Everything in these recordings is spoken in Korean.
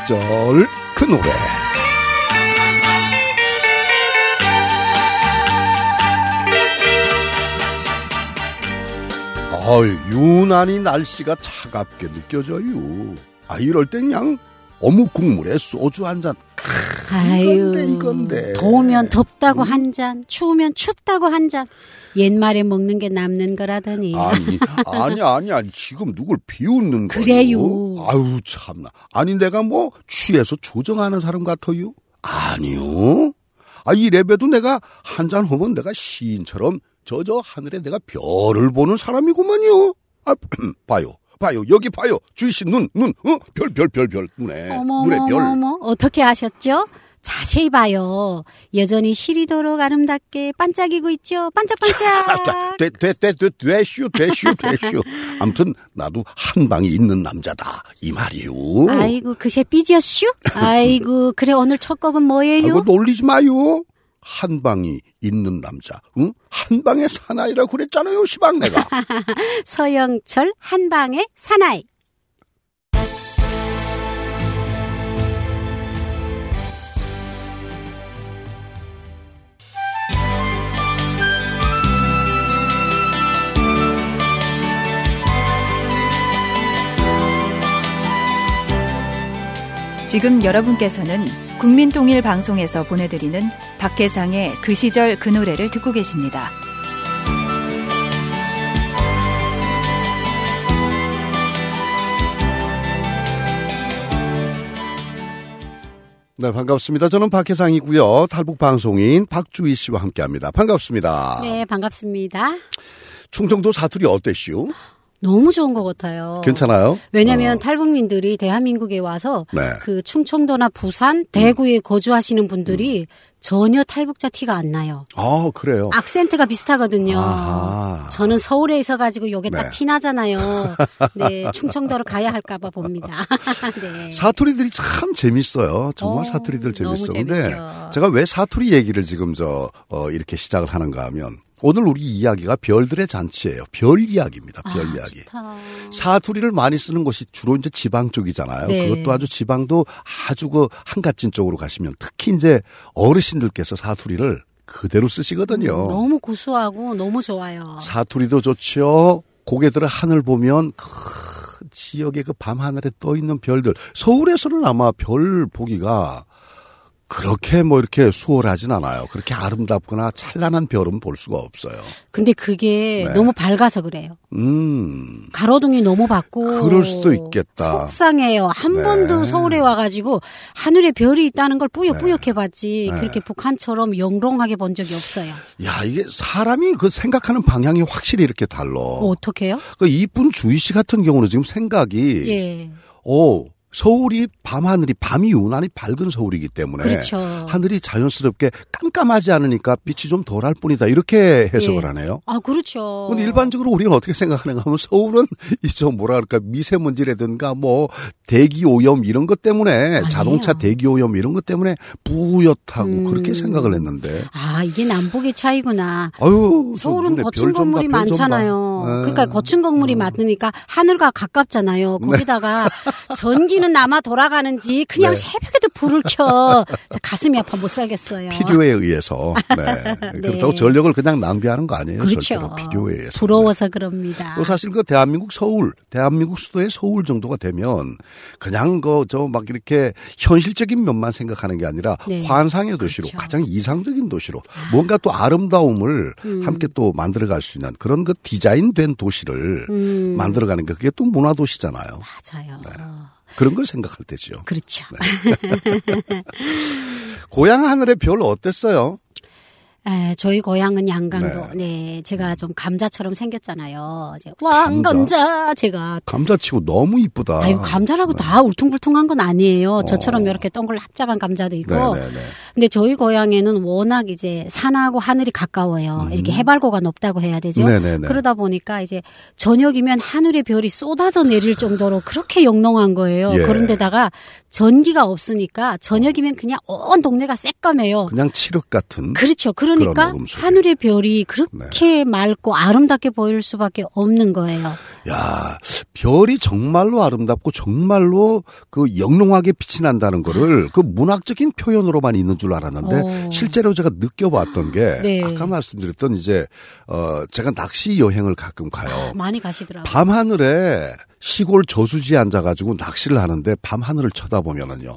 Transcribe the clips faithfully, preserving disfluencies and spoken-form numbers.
시절 그 노래. 아, 유난히 날씨가 차갑게 느껴져요. 아, 이럴 땐 그냥 어묵 국물에 소주 한 잔. 아유, 이건데 이건데. 더우면 덥다고 음. 한 잔, 추우면 춥다고 한 잔. 옛말에 먹는 게 남는 거라더니. 아니, 아니, 아니, 아니. 지금 누굴 비웃는 거예요? 그래요. 아유, 참나. 아니, 내가 뭐 취해서 조정하는 사람 같아요? 아니요. 아, 이래봬도 내가 한 잔 하면 내가 시인처럼 저저 하늘에 내가 별을 보는 사람이구만요. 아, 봐요. 봐요. 여기 봐요. 주희씨 눈, 눈, 어? 별, 별, 별, 별. 눈에. 어머, 눈에 별. 어머, 어떻게 아셨죠? 자세히 봐요. 여전히 시리도록 아름답게 반짝이고 있죠? 반짝반짝. 돼, 돼, 돼, 돼, 되슈, 되슈, 되슈. 아무튼, 나도 한 방이 있는 남자다. 이 말이요. 아이고, 그새 삐지었슈? 아이고, 그래, 오늘 첫 곡은 뭐예요? 아이고, 놀리지 마요. 한 방이 있는 남자, 응? 한 방의 사나이라고 그랬잖아요, 시방 내가. 서영철 한 방의 사나이. 지금 여러분께서는 국민통일방송에서 보내드리는 박해상의 그 시절 그 노래를 듣고 계십니다. 네, 반갑습니다. 저는 박해상이고요. 탈북방송인 박주희 씨와 함께합니다. 반갑습니다. 네, 반갑습니다. 충청도 사투리 어땠시오? 너무 좋은 것 같아요. 괜찮아요? 왜냐하면 어. 탈북민들이 대한민국에 와서 네. 그 충청도나 부산, 대구에 음. 거주하시는 분들이 음. 전혀 탈북자 티가 안 나요. 아, 그래요? 악센트가 비슷하거든요. 아하. 저는 서울에 있어가지고 요게 네. 딱 티 나잖아요. 네, 충청도로 가야 할까봐 봅니다. 네. 사투리들이 참 재밌어요. 정말 오, 사투리들 재밌어. 너무 근데 재밌죠. 제가 왜 사투리 얘기를 지금 저, 어, 이렇게 시작을 하는가 하면 오늘 우리 이야기가 별들의 잔치예요. 별 이야기입니다. 별 아, 이야기. 좋다. 사투리를 많이 쓰는 곳이 주로 이제 지방 쪽이잖아요. 네. 그것도 아주 지방도 아주 그 한갓진 쪽으로 가시면 특히 이제 어르신들께서 사투리를 그대로 쓰시거든요. 음, 너무 구수하고 너무 좋아요. 사투리도 좋죠. 고개 들어 하늘 보면 그 지역의 그 밤하늘에 떠 있는 별들. 서울에서는 아마 별 보기가 그렇게 뭐 이렇게 수월하진 않아요. 그렇게 아름답거나 찬란한 별은 볼 수가 없어요. 근데 그게 네. 너무 밝아서 그래요. 음. 가로등이 너무 밝고. 그럴 수도 있겠다. 속상해요. 한 네. 번도 서울에 와가지고 하늘에 별이 있다는 걸 뿌옇뿌옇해 봤지. 네. 그렇게 북한처럼 영롱하게 본 적이 없어요. 야, 이게 사람이 그 생각하는 방향이 확실히 이렇게 달라. 어, 어떡해요? 그 이쁜 주희 씨 같은 경우는 지금 생각이. 예. 오. 서울이 밤하늘이 밤이 유난히 밝은 서울이기 때문에 그렇죠. 하늘이 자연스럽게 깜깜하지 않으니까 빛이 좀 덜할 뿐이다 이렇게 해석을 예. 하네요. 아 그렇죠. 근데 일반적으로 우리는 어떻게 생각하는가 하면 서울은 이저 뭐라 그럴까 미세먼지라든가 뭐 대기 오염 이런 것 때문에 아니에요. 자동차 대기 오염 이런 것 때문에 뿌옇다고 음. 그렇게 생각을 했는데 아 이게 남북의 차이구나. 아유, 서울은 거친 건물이 봐, 많잖아요. 네. 그러니까 거친 건물이 음. 많으니까 하늘과 가깝잖아요. 거기다가 네. 전기는 남아 돌아가는지 그냥 네. 새벽에도 불을 켜. 가슴이 아파 못 살겠어요. 필요에 의해서. 네. 네. 그렇다고 전력을 그냥 낭비하는 거 아니에요. 그렇죠. 절대로 필요에 의해서. 부러워서 네. 그럽니다. 또 사실 그 대한민국 서울, 대한민국 수도의 서울 정도가 되면 그냥 그 저 막 이렇게 현실적인 면만 생각하는 게 아니라 네. 환상의 도시로 그렇죠. 가장 이상적인 도시로 뭔가 또 아름다움을 음. 함께 또 만들어갈 수 있는 그런 그 디자인된 도시를 음. 만들어가는 게 그게 또 문화도시잖아요. 맞아요. 네. 그런 걸 생각할 때죠. 그렇죠. 네. 고향 하늘의 별 어땠어요? 에, 저희 고향은 양강도. 네. 네, 제가 좀 감자처럼 생겼잖아요. 왕감자, 감자. 제가. 감자치고 너무 이쁘다. 아유, 감자라고 네. 다 울퉁불퉁한 건 아니에요. 어. 저처럼 이렇게 동글 합작한 감자도 있고. 네네네. 근데 저희 고향에는 워낙 이제 산하고 하늘이 가까워요. 음. 이렇게 해발고가 높다고 해야 되죠. 네네네. 그러다 보니까 이제 저녁이면 하늘의 별이 쏟아져 내릴 정도로 그렇게 영롱한 거예요. 예. 그런데다가 전기가 없으니까 저녁이면 그냥 온 동네가 새까매요. 그냥 칠흑 같은. 그렇죠. 그러니까 하늘의 별이 그렇게 네. 맑고 아름답게 보일 수밖에 없는 거예요. 야, 별이 정말로 아름답고 정말로 그 영롱하게 빛이 난다는 거를 그 문학적인 표현으로만 있는 줄 알았는데 오. 실제로 제가 느껴봤던 게 네. 아까 말씀드렸던 이제 어 제가 낚시 여행을 가끔 가요. 아, 많이 가시더라고요. 밤하늘에 시골 저수지에 앉아가지고 낚시를 하는데 밤하늘을 쳐다보면은요.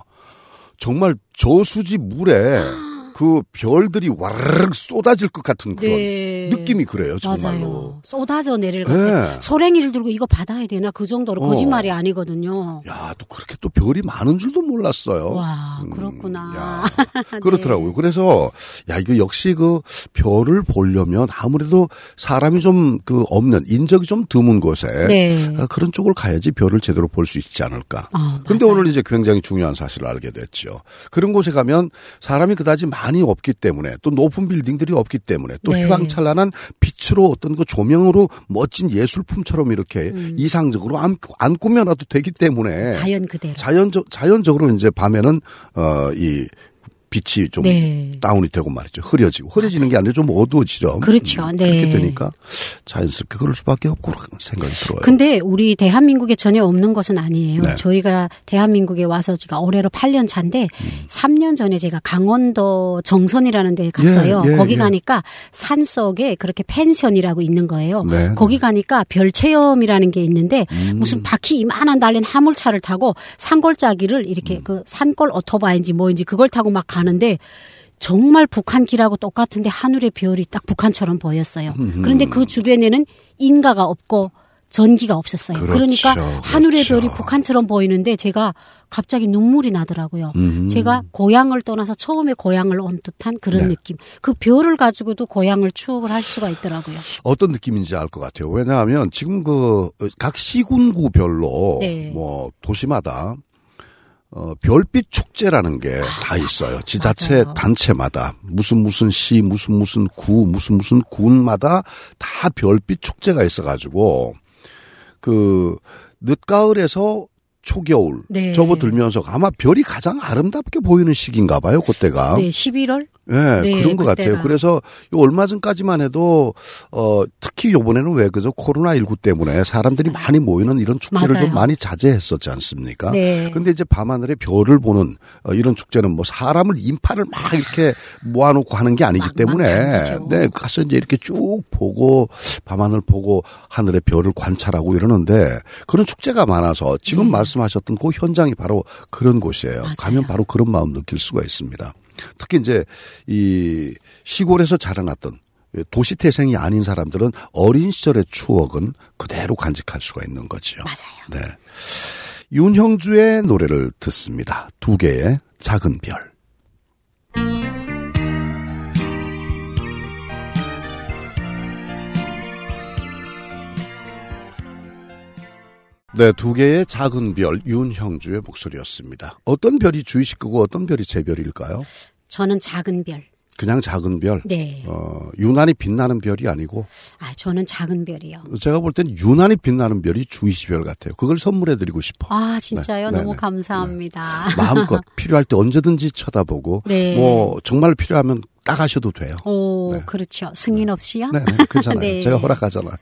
정말 저수지 물에 그 별들이 와르르 쏟아질 것 같은 그런 네. 느낌이 그래요, 정말로. 맞아요. 쏟아져 내릴 것 같아요. 네. 소랭이를 들고 이거 받아야 되나 그 정도로 어. 거짓말이 아니거든요. 야, 또 그렇게 또 별이 많은 줄도 몰랐어요. 와, 그렇구나. 음, 그렇더라고요. 네. 그래서 야, 이거 역시 그 별을 보려면 아무래도 사람이 좀 그 없는 인적이 좀 드문 곳에 네. 그런 쪽을 가야지 별을 제대로 볼 수 있지 않을까. 그런데 아, 오늘 이제 굉장히 중요한 사실을 알게 됐죠. 그런 곳에 가면 사람이 그다지 많이 없기 때문에 또 높은 빌딩들이 없기 때문에 또 네. 휘황찬란한 빛으로 어떤 그 조명으로 멋진 예술품처럼 이렇게 음. 이상적으로 안, 안 꾸며놔도 되기 때문에 자연 그대로 자연적 자연적으로 이제 밤에는 어 이 빛이 좀 네. 다운이 되고 말이죠. 흐려지고. 흐려지는 게 아니라 좀 어두워지죠. 그렇죠. 음, 네. 그렇게 되니까 자연스럽게 그럴 수밖에 없고 그런 생각이 들어요. 근데 우리 대한민국에 전혀 없는 것은 아니에요. 네. 저희가 대한민국에 와서 제가 올해로 팔 년 차인데 음. 삼 년 전에 제가 강원도 정선이라는 데 갔어요. 예, 예, 거기 예. 가니까 산속에 그렇게 펜션이라고 있는 거예요. 네, 거기 가니까 별 체험이라는 게 있는데 음. 무슨 바퀴 이만한 달린 화물차를 타고 산골짜기를 이렇게 음. 그 산골 오토바이인지 뭐인지 그걸 타고 막 가 하는데 정말 북한 길하고 똑같은데 하늘의 별이 딱 북한처럼 보였어요. 그런데 그 주변에는 인가가 없고 전기가 없었어요. 그렇죠, 그러니까 하늘의 그렇죠. 별이 북한처럼 보이는데 제가 갑자기 눈물이 나더라고요. 음흠. 제가 고향을 떠나서 처음에 고향을 온 듯한 그런 네. 느낌. 그 별을 가지고도 고향을 추억을 할 수가 있더라고요. 어떤 느낌인지 알 것 같아요. 왜냐하면 지금 그 각 시군구별로 네. 뭐 도시마다 어, 별빛 축제라는 게 다 있어요. 지자체 맞아요. 단체마다 무슨 무슨 시, 무슨 무슨 구, 무슨 무슨 군마다 다 별빛 축제가 있어가지고 그 늦가을에서 초겨울 네. 접어들면서 아마 별이 가장 아름답게 보이는 시기인가 봐요. 그때가. 네, 십일월? 네, 네 그런 것 그때가. 같아요. 그래서 얼마 전까지만 해도 어 특히 이번에는 왜 그죠 코로나십구 때문에 사람들이 많이 모이는 이런 축제를 맞아요. 좀 많이 자제했었지 않습니까? 네. 근데 이제 밤하늘에 별을 보는 어, 이런 축제는 뭐 사람을 인파를 막 이렇게 모아놓고 하는 게 아니기 때문에 네 가서 이제 이렇게 쭉 보고 밤하늘 보고 하늘의 별을 관찰하고 이러는데 그런 축제가 많아서 지금 네. 말씀하셨던 그 현장이 바로 그런 곳이에요. 맞아요. 가면 바로 그런 마음 느낄 수가 있습니다. 특히 이제 이 시골에서 자라났던 도시 태생이 아닌 사람들은 어린 시절의 추억은 그대로 간직할 수가 있는 거죠. 맞아요. 네. 윤형주의 노래를 듣습니다. 두 개의 작은 별. 네, 두 개의 작은 별, 윤형주의 목소리였습니다. 어떤 별이 주희 씨 거고 어떤 별이 제 별일까요? 저는 작은 별. 그냥 작은 별? 네. 어, 유난히 빛나는 별이 아니고? 아, 저는 작은 별이요. 제가 볼 땐 유난히 빛나는 별이 주희 씨 별 같아요. 그걸 선물해드리고 싶어. 아, 진짜요? 네. 너무 네네. 감사합니다. 네. 마음껏 필요할 때 언제든지 쳐다보고, 네. 뭐, 정말 필요하면 따가셔도 돼요. 오, 네. 그렇죠. 승인 없이요? 네, 네 괜찮아요. 네. 제가 허락하잖아요.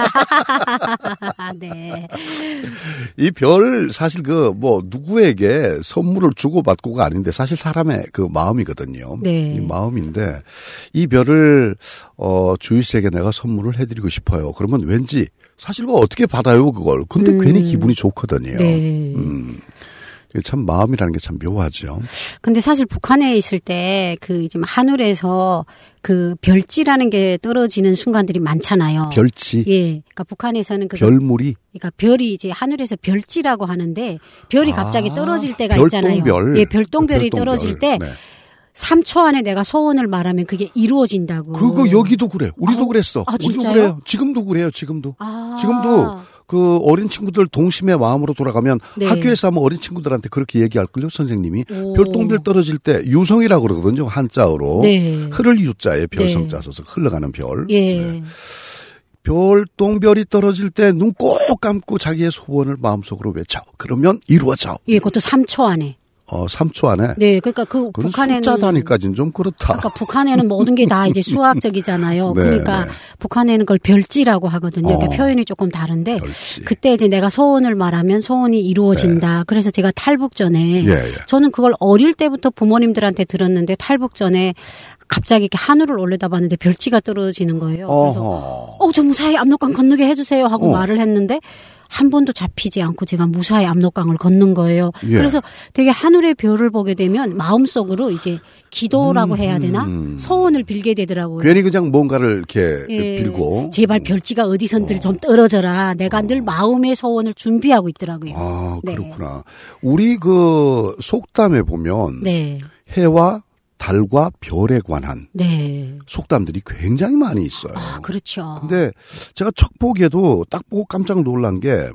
네. 이 별 사실 그 뭐 누구에게 선물을 주고받고가 아닌데 사실 사람의 그 마음이거든요. 네. 이 마음인데 이 별을 어 주희 씨에게 내가 선물을 해드리고 싶어요. 그러면 왠지 사실 그거 어떻게 받아요 그걸? 근데 음. 괜히 기분이 좋거든요. 네. 음. 참 마음이라는 게 참 묘하죠. 근데 사실 북한에 있을 때 그 이제 하늘에서 그 별지라는 게 떨어지는 순간들이 많잖아요. 별지. 예. 그러니까 북한에서는 그 별물이. 그러니까 별이 이제 하늘에서 별지라고 하는데 별이 갑자기 아, 떨어질 때가 별똥별. 있잖아요. 예, 별똥별이 별똥별. 떨어질 때 네. 삼 초 안에 내가 소원을 말하면 그게 이루어진다고. 그거 여기도 그래. 우리도 아, 그랬어. 아, 진짜요? 우리도 그래요. 지금도 그래요. 지금도. 아. 지금도 그 어린 친구들 동심의 마음으로 돌아가면 네. 학교에서 하면 어린 친구들한테 그렇게 얘기할걸요. 선생님이. 오. 별똥별 떨어질 때 유성이라고 그러거든요. 한자어로. 네. 흐를 유자에 별성자 써서 네. 흘러가는 별. 예. 네. 별똥별이 떨어질 때 눈 꼭 감고 자기의 소원을 마음속으로 외쳐. 그러면 이루어져. 예, 그것도 삼 초 안에. 어, 삼 초 안에? 네, 그러니까 그 북한에는. 숫자 단위까지는 좀 그렇다. 그러니까 북한에는 모든 게 다 이제 수학적이잖아요. 네, 그러니까 네. 북한에는 그걸 별지라고 하거든요. 그러니까 어, 표현이 조금 다른데. 별지. 그때 이제 내가 소원을 말하면 소원이 이루어진다. 네. 그래서 제가 탈북 전에. 예, 예. 저는 그걸 어릴 때부터 부모님들한테 들었는데 탈북 전에 갑자기 이렇게 하늘을 올려다봤는데 별지가 떨어지는 거예요. 그래서 어, 저 무사히 압록강 건너게 해주세요 하고 어. 말을 했는데 한 번도 잡히지 않고 제가 무사히 압록강을 걷는 거예요. 예. 그래서 되게 하늘의 별을 보게 되면 마음속으로 이제 기도라고 음, 해야 되나? 음. 소원을 빌게 되더라고요. 괜히 그냥 뭔가를 이렇게 예. 빌고. 제발 별지가 어디선들 어. 좀 떨어져라. 내가 어. 늘 마음의 소원을 준비하고 있더라고요. 아, 그렇구나. 네. 우리 그 속담에 보면 네. 해와 달과 별에 관한 네. 속담들이 굉장히 많이 있어요. 아, 그렇죠. 근데 제가 첫 보기에도 딱 보고 깜짝 놀란 게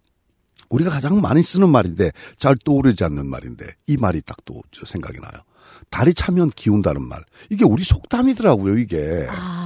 우리가 가장 많이 쓰는 말인데 잘 떠오르지 않는 말인데 이 말이 딱 또 생각이 나요. 달이 차면 기운다는 말. 이게 우리 속담이더라고요, 이게.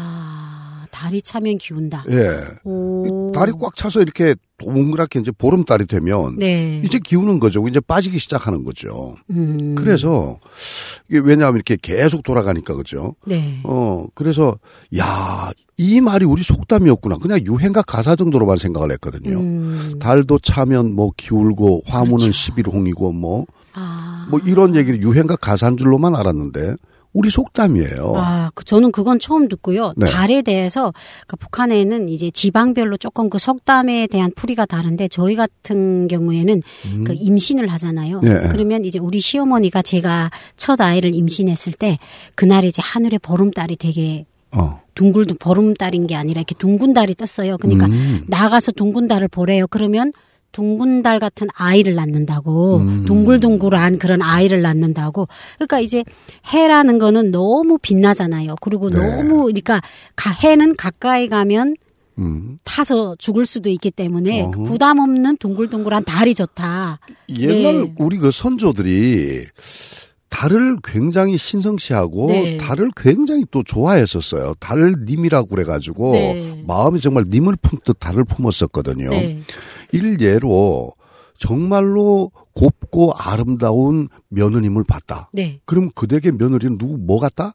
아, 달이 차면 기운다. 예. 오. 달이 꽉 차서 이렇게 동그랗게 이제 보름달이 되면 네. 이제 기우는 거죠. 이제 빠지기 시작하는 거죠. 음. 그래서 이게 왜냐하면 이렇게 계속 돌아가니까 그죠. 네. 어 그래서 야, 이 말이 우리 속담이었구나. 그냥 유행가 가사 정도로만 생각을 했거든요. 음. 달도 차면 뭐 기울고 화무는 그렇죠. 십일홍이고 뭐. 아. 뭐 이런 얘기를 유행가 가사인 줄로만 알았는데. 우리 속담이에요. 아, 그 저는 그건 처음 듣고요. 네. 달에 대해서 그러니까 북한에는 이제 지방별로 조금 그 속담에 대한 풀이가 다른데 저희 같은 경우에는 음. 그 임신을 하잖아요. 네. 그러면 이제 우리 시어머니가 제가 첫 아이를 임신했을 때 그날 이제 하늘에 보름달이 되게 어. 둥글둥 보름달인 게 아니라 이렇게 둥근 달이 떴어요. 그러니까 음. 나가서 둥근 달을 보래요. 그러면 둥근 달 같은 아이를 낳는다고 음. 둥글둥글한 그런 아이를 낳는다고. 그러니까 이제 해라는 거는 너무 빛나잖아요. 그리고 네. 너무 그러니까 해는 가까이 가면 음. 타서 죽을 수도 있기 때문에 그 부담 없는 둥글둥글한 달이 좋다. 옛날 네. 우리 그 선조들이 달을 굉장히 신성시하고 네. 달을 굉장히 또 좋아했었어요. 달님이라고 그래가지고 네. 마음이 정말 님을 품듯 달을 품었었거든요. 네. 일예로 정말로 곱고 아름다운 며느님을 봤다. 네. 그럼 그 댁의 며느리는 누구 뭐 같다?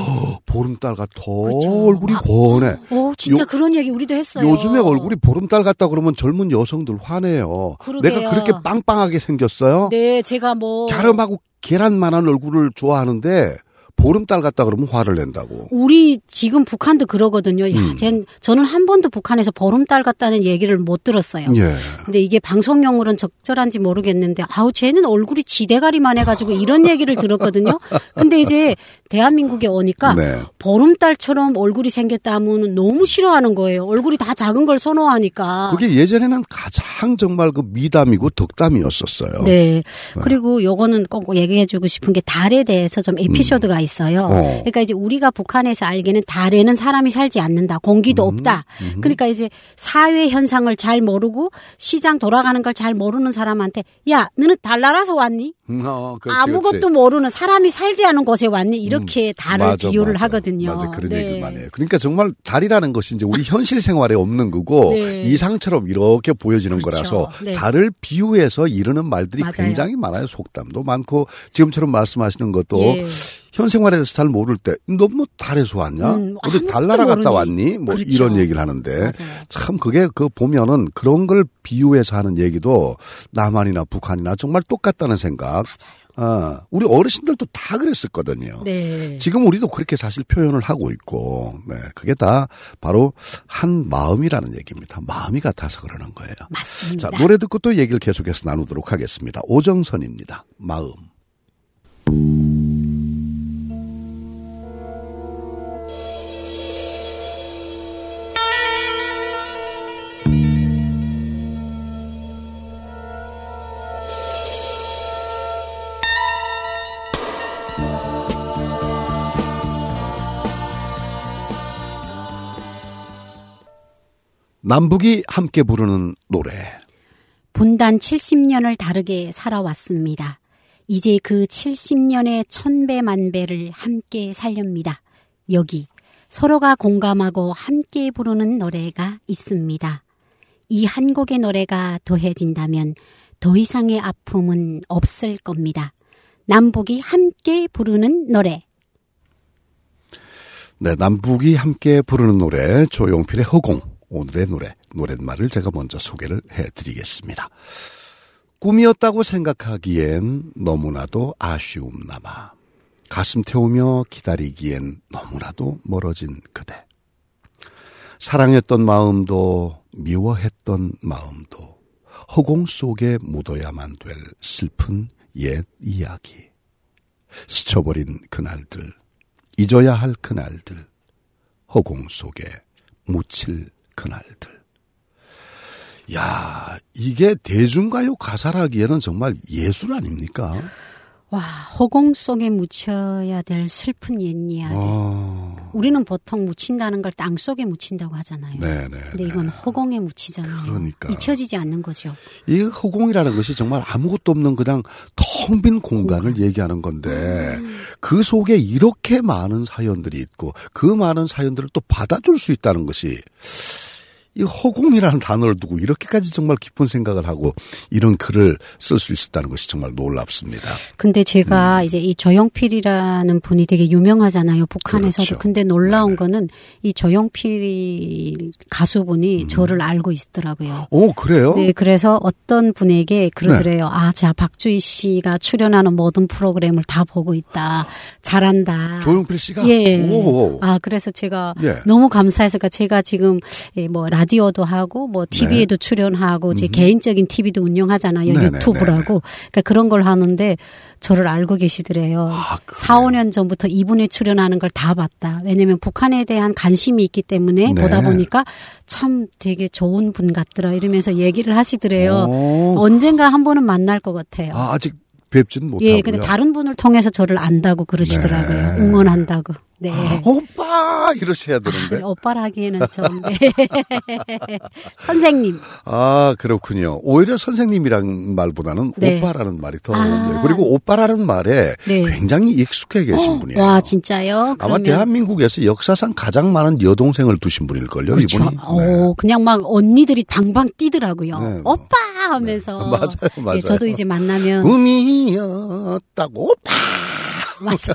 보름달 같아. 그렇죠. 얼굴이 권해. 오, 진짜 요, 그런 얘기 우리도 했어요. 요즘에 얼굴이 보름달 같다 그러면 젊은 여성들 화내요. 그러게요. 내가 그렇게 빵빵하게 생겼어요? 네, 제가 뭐 갸름하고 계란만한 얼굴을 좋아하는데 보름달 같다 그러면 화를 낸다고. 우리 지금 북한도 그러거든요. 야, 음. 쟨, 저는 한 번도 북한에서 보름달 같다는 얘기를 못 들었어요. 예. 근데 이게 방송용으로는 적절한지 모르겠는데, 아우, 쟤는 얼굴이 지대가리만 해가지고 이런 얘기를 들었거든요. 근데 이제 대한민국에 오니까 네. 보름달처럼 얼굴이 생겼다 하면 너무 싫어하는 거예요. 얼굴이 다 작은 걸 선호하니까. 그게 예전에는 가장 정말 그 미담이고 덕담이었었어요. 네. 네. 그리고 요거는 꼭 얘기해주고 싶은 게 달에 대해서 좀 에피소드가 음. 있어요. 있어요. 어. 그러니까 이제 우리가 북한에서 알기는 달에는 사람이 살지 않는다. 공기도 음. 없다. 음. 그러니까 이제 사회 현상을 잘 모르고 시장 돌아가는 걸 잘 모르는 사람한테 야, 너는 달 날아서 왔니? 어, 그렇지, 아무것도 그렇지. 모르는 사람이 살지 않은 곳에 왔니? 이렇게 음. 달을 맞아, 비유를 맞아. 하거든요. 맞아, 그런 네. 얘기를 많이 해요. 그러니까 정말 달이라는 것이 이제 우리 현실 생활에 없는 거고 네. 이상처럼 이렇게 보여지는 그렇죠. 거라서 네. 달을 비유해서 이르는 말들이 맞아요. 굉장히 많아요. 속담도 많고 지금처럼 말씀하시는 것도 예. 현 생활에서 잘 모를 때 너 뭐 달에서 왔냐? 음, 어디 달 날아갔다 왔니? 뭐 그렇죠. 이런 얘기를 하는데 맞아요. 참 그게 그 보면은 그런 걸 비유해서 하는 얘기도 남한이나 북한이나 정말 똑같다는 생각. 맞아요. 아, 우리 어르신들도 다 그랬었거든요. 네. 지금 우리도 그렇게 사실 표현을 하고 있고, 네, 그게 다 바로 한 마음이라는 얘기입니다. 마음이 같아서 그러는 거예요. 맞습니다. 자, 노래 듣고 또 얘기를 계속해서 나누도록 하겠습니다. 오정선입니다. 마음. 남북이 함께 부르는 노래. 분단 칠십 년을 다르게 살아왔습니다. 이제 그 칠십 년의 천배 만배를 함께 살렵니다. 여기 서로가 공감하고 함께 부르는 노래가 있습니다. 이 한 곡의 노래가 더해진다면 더 이상의 아픔은 없을 겁니다. 남북이 함께 부르는 노래. 네, 남북이 함께 부르는 노래, 조용필의 허공. 오늘의 노래, 노랫말을 제가 먼저 소개를 해드리겠습니다. 꿈이었다고 생각하기엔 너무나도 아쉬움 남아. 가슴 태우며 기다리기엔 너무나도 멀어진 그대. 사랑했던 마음도 미워했던 마음도 허공 속에 묻어야만 될 슬픈 옛 이야기. 스쳐버린 그날들, 잊어야 할 그날들, 허공 속에 묻힐 그날들. 야, 이게 대중가요 가사라기에는 정말 예술 아닙니까? 와, 허공 속에 묻혀야 될 슬픈 옛 이야기. 아... 우리는 보통 묻힌다는 걸 땅 속에 묻힌다고 하잖아요. 네네. 근데 이건 허공에 묻히잖아요. 그러니까. 잊혀지지 않는 거죠. 이 허공이라는 것이 정말 아무것도 없는 그냥 텅 빈 공간을 공간. 얘기하는 건데 음. 그 속에 이렇게 많은 사연들이 있고 그 많은 사연들을 또 받아줄 수 있다는 것이 이 허공이라는 단어를 두고 이렇게까지 정말 깊은 생각을 하고 이런 글을 쓸 수 있었다는 것이 정말 놀랍습니다. 근데 제가 음. 이제 이 조용필이라는 분이 되게 유명하잖아요. 북한에서도. 그렇죠. 근데 놀라운 네네. 거는 이 조용필 가수분이 음. 저를 알고 있더라고요. 오, 그래요? 네, 그래서 어떤 분에게 그러더래요. 네. 아, 자, 박주희 씨가 출연하는 모든 프로그램을 다 보고 있다. 잘한다. 조용필 씨가? 예. 오. 아, 그래서 제가 예. 너무 감사해서 제가 지금 뭐 라디오도 하고 뭐 티비에도 네. 출연하고 제 음. 개인적인 티비도 운영하잖아요. 네네, 유튜브라고. 네네. 그러니까 그런 걸 하는데 저를 알고 계시더래요. 아, 사, 오 년 전부터 이분이 출연하는 걸 다 봤다. 왜냐하면 북한에 대한 관심이 있기 때문에 네. 보다 보니까 참 되게 좋은 분 같더라 이러면서 얘기를 하시더래요. 오. 언젠가 한 번은 만날 것 같아요. 아, 아직 뵙지는 못하고요. 예, 근데 다른 분을 통해서 저를 안다고 그러시더라고요. 네. 응원한다고. 네. 아, 오빠 이러셔야 되는데. 아, 오빠라 하기에는 좀. 네. 선생님. 아, 그렇군요. 오히려 선생님이란 말보다는 네. 오빠라는 말이 더 어울려요. 아. 그리고 오빠라는 말에 네. 굉장히 익숙해 계신 어, 분이에요. 와, 진짜요? 아마 그러면... 대한민국에서 역사상 가장 많은 여동생을 두신 분일걸요. 그렇죠. 이분이. 오, 네. 그냥 막 언니들이 방방 뛰더라고요. 네. 오빠 하면서. 네. 맞아요, 맞아요. 네, 저도 이제 만나면. 꿈이었다고 오빠. 맞아.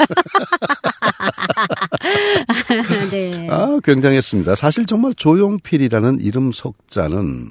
네. 아, 굉장했습니다. 사실 정말 조용필이라는 이름 석자는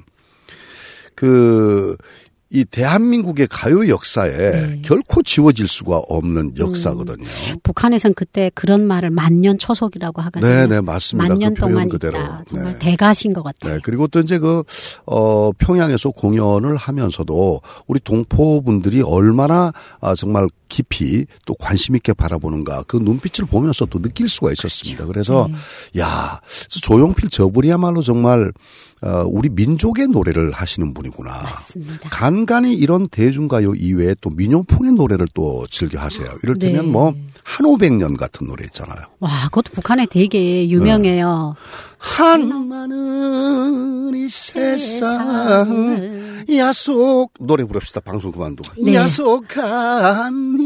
그, 이 대한민국의 가요 역사에 네. 결코 지워질 수가 없는 역사거든요. 음, 북한에선 그때 그런 말을 만년 초속이라고 하거든요. 네, 네, 맞습니다. 만년 그 동안 그대로. 있다. 정말 네. 대가신 것 같아요. 네, 그리고 또 이제 그, 어, 평양에서 공연을 하면서도 우리 동포분들이 얼마나 아, 정말 깊이 또 관심 있게 바라보는가 그 눈빛을 보면서 또 느낄 수가 있었습니다. 그렇죠. 그래서 네. 야, 조용필 저분이야말로 정말 어, 우리 민족의 노래를 하시는 분이구나. 맞습니다. 간간히 이런 대중가요 이외에 또 민요풍의 노래를 또 즐겨 하세요. 이를테면 네. 뭐 한오백 년 같은 노래 있잖아요. 와, 그것도 북한에 되게 유명해요. 네. 한마는 이 세상 야속 노래 부릅시다. 방송 그만두고. 네. 야속한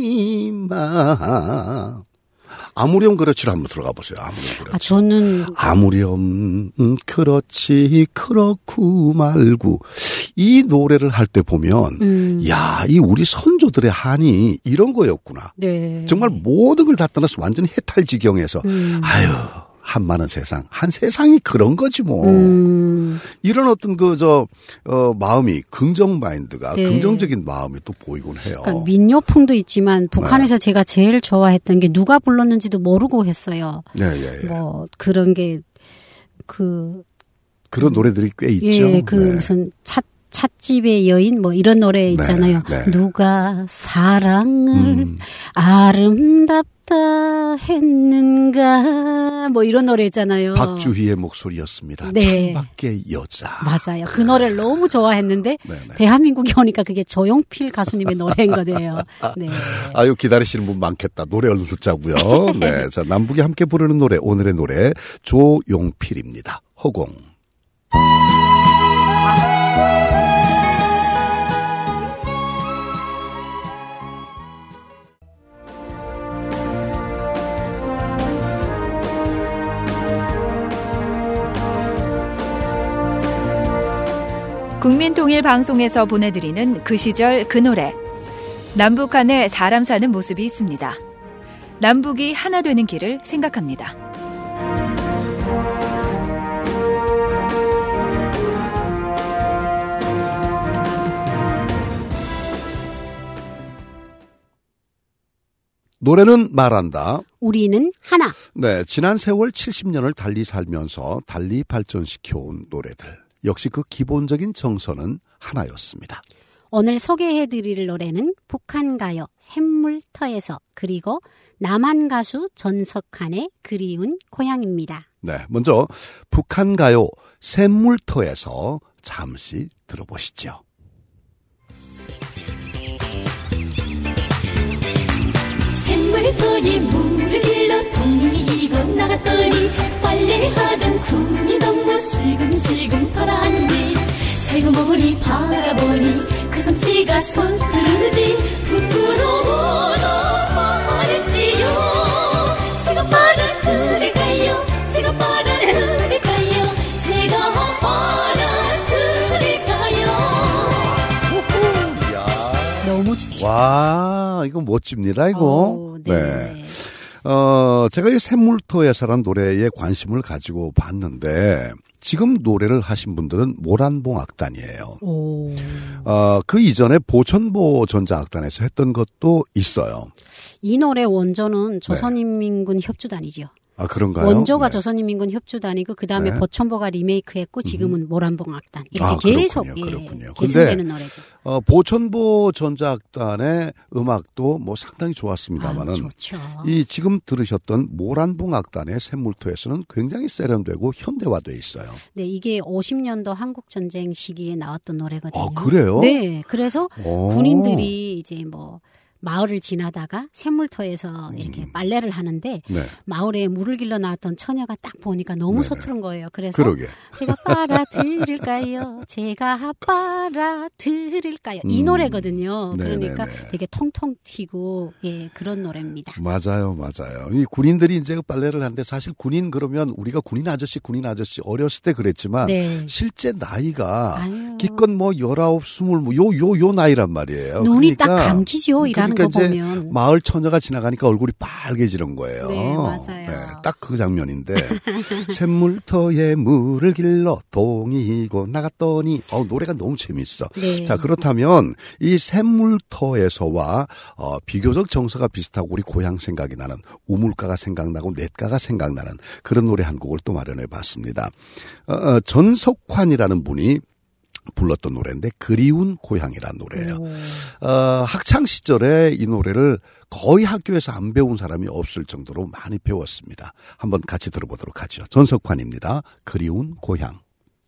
이마 아무렴 그렇지를 한번 들어가 보세요. 아무렴 그렇지. 아, 저는 아무렴 그렇지 그렇고 말고 이 노래를 할 때 보면 음. 야, 이 우리 선조들의 한이 이런 거였구나. 네. 정말 모든 걸 다 떠나서 완전히 해탈지경에서 음. 아유. 한 많은 세상, 한 세상이 그런 거지 뭐. 음. 이런 어떤 그 저 어, 마음이 긍정 마인드가 네. 긍정적인 마음이 또 보이곤 해요. 그러니까 민요풍도 있지만 북한에서 네. 제가 제일 좋아했던 게 누가 불렀는지도 모르고 했어요. 네, 예, 예. 뭐 그런 게 그 그런 노래들이 꽤 있죠. 예, 그 네. 무슨 찻 찻집의 여인 뭐 이런 노래 있잖아요. 네, 네. 누가 사랑을 음. 아름답다 했는가 뭐 이런 노래 있잖아요. 박주희의 목소리였습니다. 네. 창밖의 여자. 맞아요. 그 노래를 너무 좋아했는데 네네. 대한민국에 오니까 그게 조용필 가수님의 노래인 거예요. 네. 아유 기다리시는 분 많겠다. 노래 얼른 듣자고요. 네, 자 남북이 함께 부르는 노래 오늘의 노래 조용필입니다. 허공. 국민통일방송에서 보내드리는 그 시절 그 노래 남북 간에 사람 사는 모습이 있습니다. 남북이 하나 되는 길을 생각합니다. 노래는 말한다. 우리는 하나. 네, 지난 세월 칠십 년을 달리 살면서 달리 발전시켜온 노래들. 역시 그 기본적인 정서는 하나였습니다. 오늘 소개해드릴 노래는 북한가요 샘물터에서 그리고 남한 가수 전석환의 그리운 고향입니다. 네, 먼저 북한가요 샘물터에서 잠시 들어보시죠. 샘물터에 물을 길러 동이 건너갔더니 빨래하던 군이 너무 슬금슬금 돌아왔네. 새구멍을 바라보니 그 솜씨가 서투르지 부끄러워도 말했지요. 제가 빨아들일까요? 제가 빨아들일까요? 제가 빨아들일까요? 너무 좋죠. 와, 이거 멋집니다, 이거. 오, 네. 네. 어, 제가 이 샘물터에서란 노래에 관심을 가지고 봤는데, 지금 노래를 하신 분들은 모란봉 악단이에요. 오. 어, 그 이전에 보천보 전자악단에서 했던 것도 있어요. 이 노래 원조는 조선인민군 협주단이지요. 아, 그런가요? 원조가 네. 조선인민군 협주단이고 그 다음에 네. 보천보가 리메이크했고 지금은 음. 모란봉 악단 이렇게 아, 계속 그렇군요. 예, 그렇군요. 계승되는 노래죠. 어, 보천보 전자악단의 음악도 뭐 상당히 좋았습니다만은 아, 좋죠. 이 지금 들으셨던 모란봉 악단의 샘물터에서는 굉장히 세련되고 현대화돼 있어요. 네, 이게 오십 년도 한국 전쟁 시기에 나왔던 노래거든요. 아, 그래요? 네, 그래서 오. 군인들이 이제 뭐 마을을 지나다가 샘물터에서 이렇게 음. 빨래를 하는데 네. 마을에 물을 길러 나왔던 처녀가 딱 보니까 너무 네네. 서투른 거예요. 그래서 그러게. 제가 빨아들일까요? 제가 빨아들일까요? 음. 이 노래거든요. 네네네. 그러니까 되게 통통 튀고 예 그런 노래입니다. 맞아요, 맞아요. 이 군인들이 이제 빨래를 하는데 사실 군인 그러면 우리가 군인 아저씨, 군인 아저씨 어렸을 때 그랬지만 네. 실제 나이가 아유. 기껏 뭐 열아홉, 스물 뭐 요 요 요 나이란 말이에요. 눈이 그러니까, 딱 감기죠. 일하는 그러니까 거 보면 마을 처녀가 지나가니까 얼굴이 빨개지는 거예요. 네, 맞아요. 네, 딱 그 장면인데 샘물터에 물을 길러 동이고 나갔더니 어, 노래가 너무 재밌어. 네. 자, 그렇다면 이 샘물터에서와 어, 비교적 정서가 비슷하고 우리 고향 생각이 나는 우물가가 생각나고 냇가가 생각나는 그런 노래 한 곡을 또 마련해 봤습니다. 어, 어, 전석환이라는 분이 불렀던 노래인데 그리운 고향이라는 노래예요. 어, 학창 시절에 이 노래를 거의 학교에서 안 배운 사람이 없을 정도로 많이 배웠습니다. 한번 같이 들어보도록 하죠. 전석환입니다. 그리운 고향.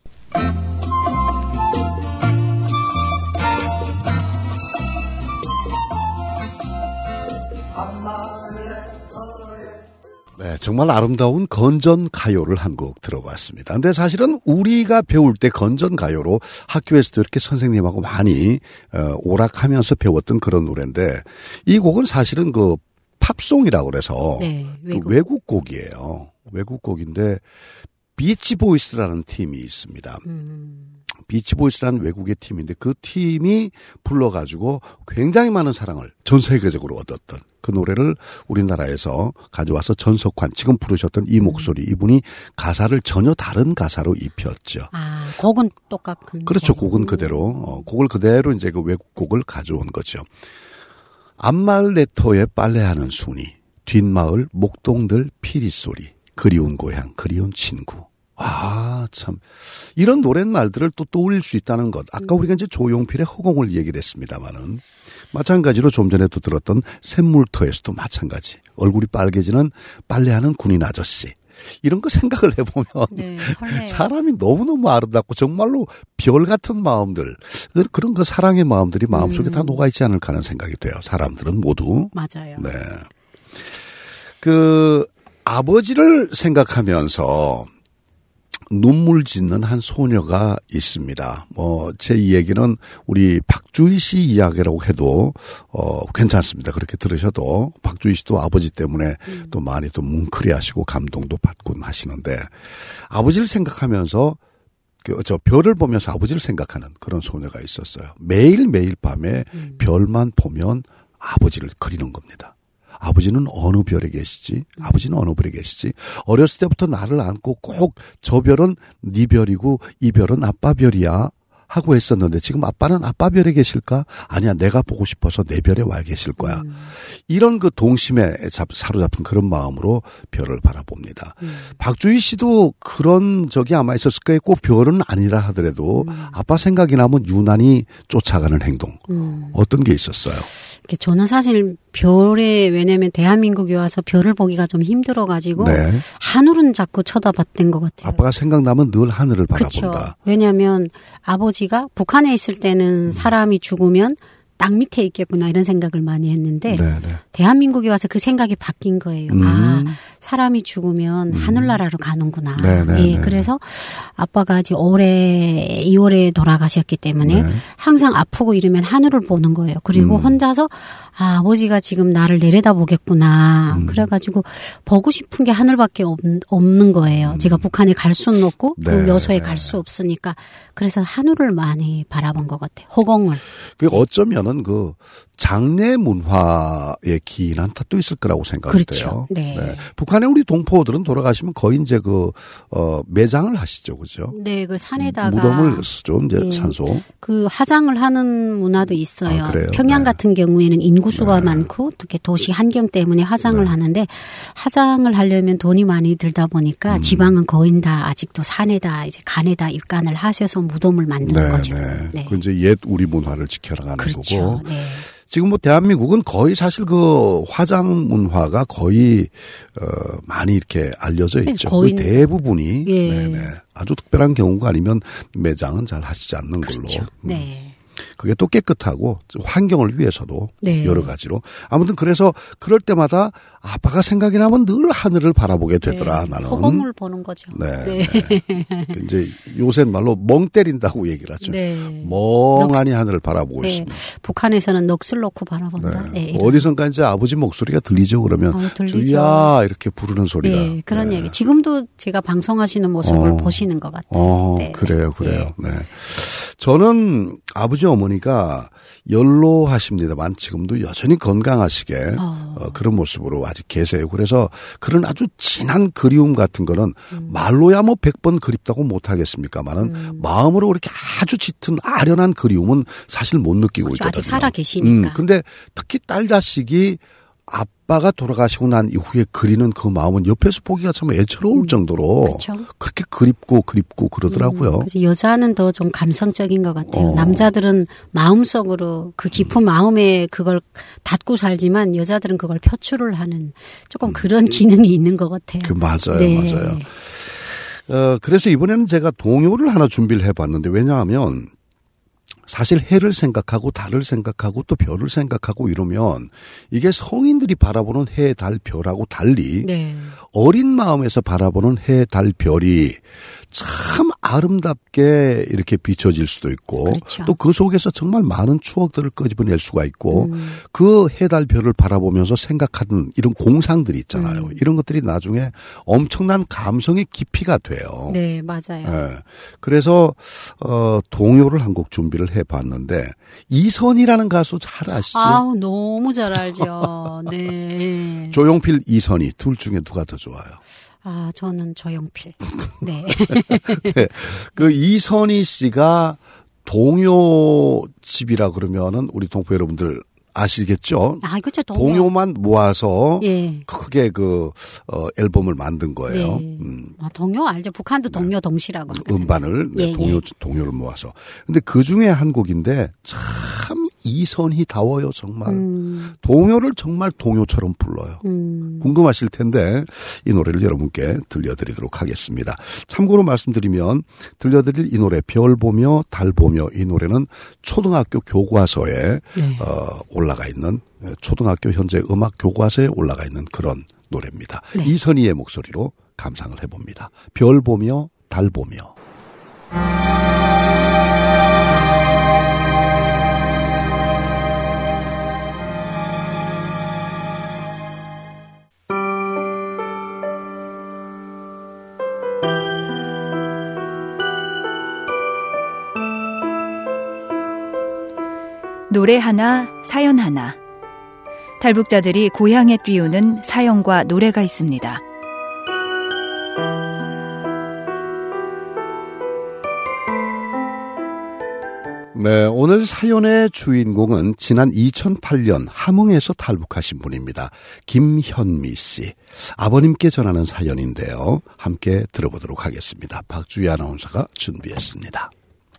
네, 정말 아름다운 건전가요를 한 곡 들어봤습니다. 근데 사실은 우리가 배울 때 건전가요로 학교에서도 이렇게 선생님하고 많이 어, 오락하면서 배웠던 그런 노래인데 이 곡은 사실은 그 팝송이라고 그래서 네, 외국. 그 외국곡이에요. 외국곡인데 비치보이스라는 팀이 있습니다. 음. 비치보이스라는 외국의 팀인데 그 팀이 불러가지고 굉장히 많은 사랑을 전 세계적으로 얻었던 그 노래를 우리나라에서 가져와서 전석환 지금 부르셨던 이 목소리 이분이 가사를 전혀 다른 가사로 입혔죠. 아, 곡은 똑같은. 그렇죠. 곡은 그대로. 어, 곡을 그대로 이제 그 외국 곡을 가져온 거죠. 앞마을 네터에 빨래하는 순이, 뒷마을 목동들 피리소리, 그리운 고향, 그리운 친구. 아, 참. 이런 노랫말들을 또 떠올릴 수 있다는 것. 아까 우리가 이제 조용필의 허공을 얘기를 했습니다만은 마찬가지로 좀 전에도 들었던 샘물터에서도 마찬가지. 얼굴이 빨개지는 빨래하는 군인 아저씨. 이런 거 생각을 해보면 네, 사람이 너무너무 아름답고 정말로 별 같은 마음들 그런 그 사랑의 마음들이 마음속에 음. 다 녹아있지 않을까 하는 생각이 돼요. 사람들은 모두. 맞아요. 네. 그 아버지를 생각하면서 눈물 짓는 한 소녀가 있습니다. 뭐, 제 이야기는 우리 박주희 씨 이야기라고 해도, 어, 괜찮습니다. 그렇게 들으셔도, 박주희 씨도 아버지 때문에 음. 또 많이 또 뭉클해 하시고 감동도 받곤 하시는데, 아버지를 생각하면서, 그, 저 별을 보면서 아버지를 생각하는 그런 소녀가 있었어요. 매일매일 밤에 음. 별만 보면 아버지를 그리는 겁니다. 아버지는 어느 별에 계시지? 아버지는 어느 별에 계시지? 어렸을 때부터 나를 안고 꼭 저 별은 네 별이고 이 별은 아빠 별이야 하고 했었는데 지금 아빠는 아빠 별에 계실까? 아니야, 내가 보고 싶어서 내 별에 와 계실 거야. 음. 이런 그 동심에 잡, 사로잡힌 그런 마음으로 별을 바라봅니다. 음. 박주희 씨도 그런 적이 아마 있었을 거예요. 꼭 별은 아니라 하더라도 음. 아빠 생각이 나면 유난히 쫓아가는 행동. 음. 어떤 게 있었어요? 저는 사실 별에, 왜냐면 대한민국에 와서 별을 보기가 좀 힘들어가지고 네. 하늘은 자꾸 쳐다봤던 것 같아요. 아빠가 생각나면 늘 하늘을 바라본다. 그렇죠. 왜냐하면 아버지가 북한에 있을 때는 음. 사람이 죽으면 땅 밑에 있겠구나 이런 생각을 많이 했는데 네네. 대한민국에 와서 그 생각이 바뀐 거예요. 음. 아, 사람이 죽으면 음. 하늘나라로 가는구나. 예, 그래서 아빠가 아직 올해 이월에 돌아가셨기 때문에 네. 항상 아프고 이러면 하늘을 보는 거예요. 그리고 음. 혼자서 아, 아버지가 지금 나를 내려다보겠구나. 음. 그래가지고 보고 싶은 게 하늘밖에 없, 없는 거예요. 음. 제가 북한에 갈 수는 없고 네. 그 여소에 갈 수 없으니까 그래서 하늘을 많이 바라본 것 같아요. 허공을. 그 어쩌면은 그 장례 문화에 기인한 탓도 있을 거라고 생각돼요. 그렇죠. 네. 네. 북한의 우리 동포들은 돌아가시면 거의 이제 그 어, 매장을 하시죠, 그죠? 네, 그 산에다가 무덤을 쓰죠, 이제 네. 산소. 그 화장을 하는 문화도 있어요. 아, 그래요? 평양 네. 같은 경우에는 인구수가 네. 많고 특히 도시 환경 때문에 화장을 네. 하는데 화장을 하려면 돈이 많이 들다 보니까 음. 지방은 거의 다 아직도 산에다 이제 간에다 입간을 하셔서 무덤을 만드는 네, 거죠. 네. 네. 그 이제 옛 우리 문화를 지켜나가는 그렇죠. 거고. 네. 지금 뭐 대한민국은 거의 사실 그 화장 문화가 거의 어 많이 이렇게 알려져 있죠. 거의 대부분이 예. 네네. 아주 특별한 경우가 아니면 매장은 잘 하시지 않는 그렇죠. 걸로. 음. 네. 그게 또 깨끗하고 환경을 위해서도 네. 여러 가지로 아무튼 그래서 그럴 때마다 아빠가 생각이 나면 늘 하늘을 바라보게 되더라. 네. 나는 허공을 보는 거죠. 네. 네. 네. 이제 요새 말로 멍 때린다고 얘기를 하죠. 네. 멍하니 넋... 하늘을 바라보고 네. 있습니다. 북한에서는 넋을 놓고 바라본다. 네. 네. 어디선가 이제 아버지 목소리가 들리죠. 그러면 어, 주야 이렇게 부르는 소리가. 네. 그런 네. 얘기. 지금도 제가 방송하시는 모습을 어. 보시는 것 같아요. 어, 네. 그래요, 그래요. 네. 네. 저는 아버지 어머니가 연로하십니다만 지금도 여전히 건강하시게 어. 어, 그런 모습으로 아직 계세요. 그래서 그런 아주 진한 그리움 같은 거는 음. 말로야 뭐 백 번 그립다고 못하겠습니까만은 음. 마음으로 그렇게 아주 짙은 아련한 그리움은 사실 못 느끼고 그렇죠. 있거든요. 아직 살아 계시니까. 음, 근데 특히 딸 자식이 아빠가 돌아가시고 난 이후에 그리는 그 마음은 옆에서 보기가 참 애처로울 음. 정도로 그렇죠. 그렇게 그립고 그립고 그러더라고요. 음, 여자는 더 좀 감성적인 것 같아요. 어. 남자들은 마음속으로 그 깊은 음. 마음에 그걸 닫고 살지만 여자들은 그걸 표출을 하는 조금 그런 기능이 있는 것 같아요. 그 맞아요, 네. 맞아요. 어, 그래서 이번에는 제가 동요를 하나 준비를 해봤는데 왜냐하면 사실 해를 생각하고 달을 생각하고 또 별을 생각하고 이러면 이게 성인들이 바라보는 해, 달, 별하고 달리 네. 어린 마음에서 바라보는 해, 달, 별이 참 아름답게 이렇게 비춰질 수도 있고 그렇죠. 또 그 속에서 정말 많은 추억들을 끄집어낼 수가 있고 음. 그 해, 달, 별을 바라보면서 생각하는 이런 공상들이 있잖아요. 음. 이런 것들이 나중에 엄청난 감성의 깊이가 돼요. 네, 맞아요. 네. 그래서 어, 동요를 한 곡 준비를 해봤는데 이선희라는 가수 잘 아시죠? 아우, 너무 잘 알죠. 네. 조용필, 이선희 둘 중에 누가 더 좋아요? 아, 저는 조용필. 네. 네. 그 이선희 씨가 동요집이라 그러면은 우리 동포 여러분들 아시겠죠? 아, 그렇죠. 동요. 동요만 모아서 예. 크게 그 어, 앨범을 만든 거예요. 네. 음. 아, 동요 알죠? 북한도 동요 네. 동시라고 하거든요. 음반을 네, 예, 동요 예. 동요를 모아서. 근데 그 중에 한 곡인데 참 이선희다워요 정말. 음. 동요를 정말 동요처럼 불러요. 음. 궁금하실 텐데 이 노래를 여러분께 들려드리도록 하겠습니다. 참고로 말씀드리면 들려드릴 이 노래 별 보며 달 보며 이 노래는 초등학교 교과서에 네. 어, 올라가 있는 초등학교 현재 음악 교과서에 올라가 있는 그런 노래입니다. 네. 이선희의 목소리로 감상을 해봅니다. 별 보며 달 보며. 노래 하나, 사연 하나. 탈북자들이 고향에 띄우는 사연과 노래가 있습니다. 네, 오늘 사연의 주인공은 지난 이천팔 년 함흥에서 탈북하신 분입니다. 김현미 씨. 아버님께 전하는 사연인데요. 함께 들어보도록 하겠습니다. 박주희 아나운서가 준비했습니다.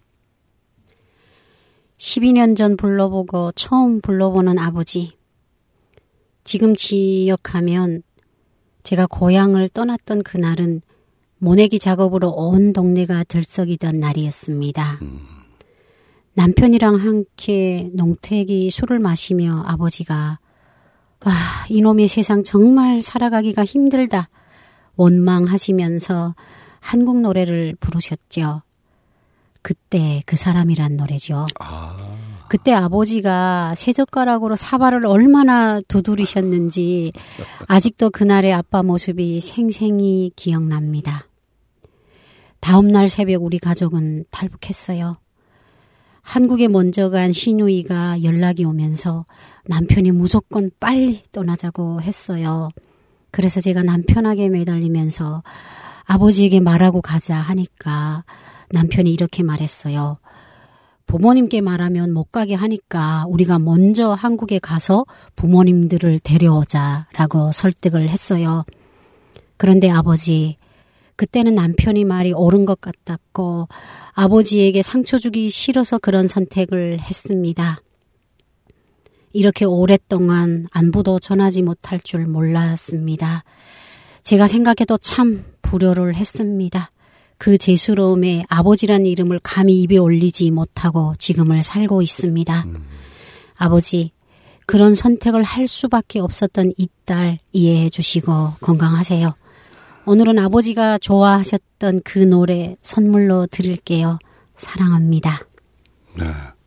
십이 년 전 불러보고 처음 불러보는 아버지. 지금 기억하면 제가 고향을 떠났던 그날은 모내기 작업으로 온 동네가 들썩이던 날이었습니다. 음. 남편이랑 함께 농태기 술을 마시며 아버지가 와, 이놈의 세상 정말 살아가기가 힘들다 원망하시면서 한국 노래를 부르셨죠. 그때 그 사람이란 노래죠. 아. 그때 아버지가 새젓가락으로 사발을 얼마나 두드리셨는지 아직도 그날의 아빠 모습이 생생히 기억납니다. 다음 날 새벽 우리 가족은 탈북했어요. 한국에 먼저 간 시누이가 연락이 오면서 남편이 무조건 빨리 떠나자고 했어요. 그래서 제가 남편에게 매달리면서 아버지에게 말하고 가자 하니까 남편이 이렇게 말했어요. 부모님께 말하면 못 가게 하니까 우리가 먼저 한국에 가서 부모님들을 데려오자라고 설득을 했어요. 그런데 아버지, 그때는 남편이 말이 옳은 것 같았고 아버지에게 상처 주기 싫어서 그런 선택을 했습니다. 이렇게 오랫동안 안부도 전하지 못할 줄 몰랐습니다. 제가 생각해도 참 불효를 했습니다. 그 죄스러움에 아버지란 이름을 감히 입에 올리지 못하고 지금을 살고 있습니다. 음. 아버지, 그런 선택을 할 수밖에 없었던 이 딸 이해해 주시고 건강하세요. 오늘은 아버지가 좋아하셨던 그 노래 선물로 드릴게요. 사랑합니다. 네.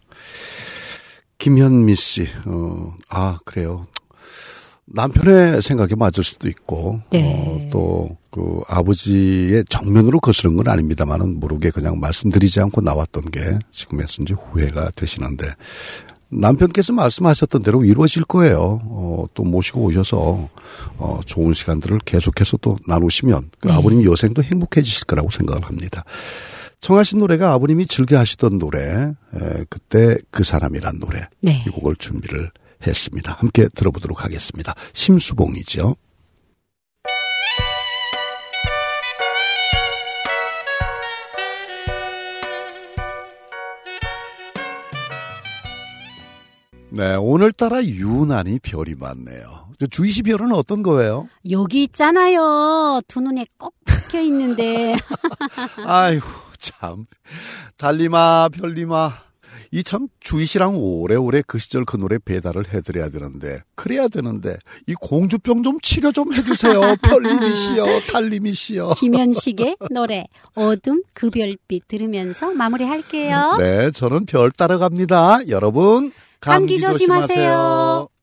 김현미 씨, 어, 아, 그래요. 남편의 생각에 맞을 수도 있고, 네. 어, 또, 그, 아버지의 정면으로 거스른 건 아닙니다만은 모르게 그냥 말씀드리지 않고 나왔던 게 지금에서 이제 후회가 되시는데, 남편께서 말씀하셨던 대로 이루어질 거예요. 어, 또 모시고 오셔서, 어, 좋은 시간들을 계속해서 또 나누시면, 그 네. 아버님 여생도 행복해지실 거라고 생각을 합니다. 청하신 노래가 아버님이 즐겨 하시던 노래, 에, 그때 그 사람이란 노래, 네. 이 곡을 준비를 했습니다. 함께 들어보도록 하겠습니다. 심수봉이죠. 네, 오늘따라 유난히 별이 많네요. 주희 씨 별은 어떤 거예요? 여기 있잖아요. 두 눈에 꼭 박혀 있는데. 아이고 참. 달리마 별리마. 이 참 주희 씨랑 오래오래 그 시절 그 노래 배달을 해드려야 되는데 그래야 되는데 이 공주병 좀 치료 좀 해주세요. 별님이 씨요. 달님이 씨요. 김현식의 노래 어둠 그 별빛 들으면서 마무리할게요. 네, 저는 별 따라갑니다. 여러분 감기, 감기 조심하세요. 조심하세요.